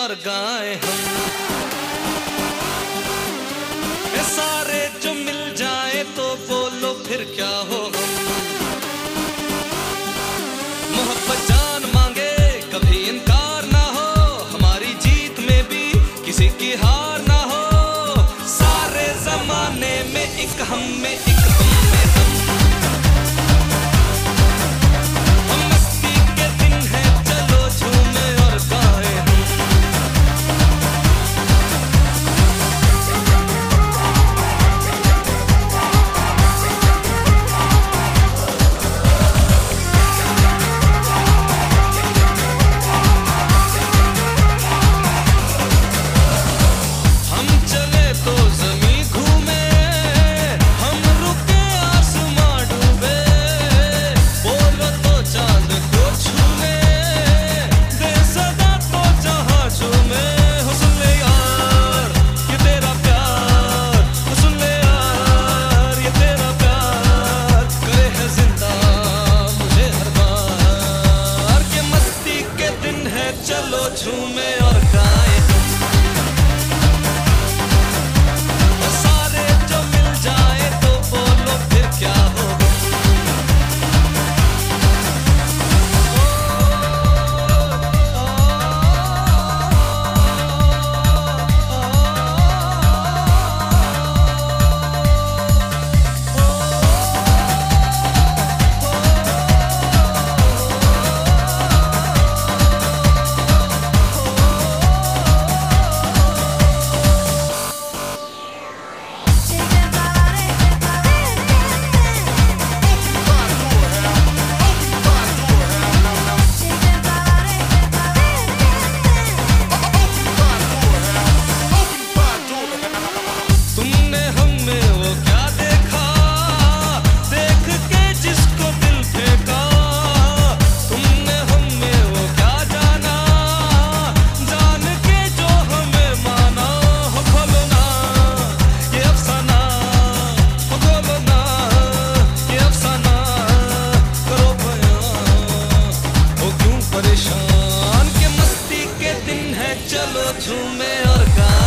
और गाएं हम। ये सारे जो मिल जाए तो बोलो फिर क्या हो हम। मोहब्बत जान मांगे कभी इनकार ना हो, हमारी जीत में भी किसी की हार ना हो। सारे जमाने में एक हम में एक हम में हम। चलो झूमे और गाएं सारे जो मिल जाए तो बोलो फिर क्या होगा। परेशान के मस्ती के दिन है, चलो झूमे और गाएं।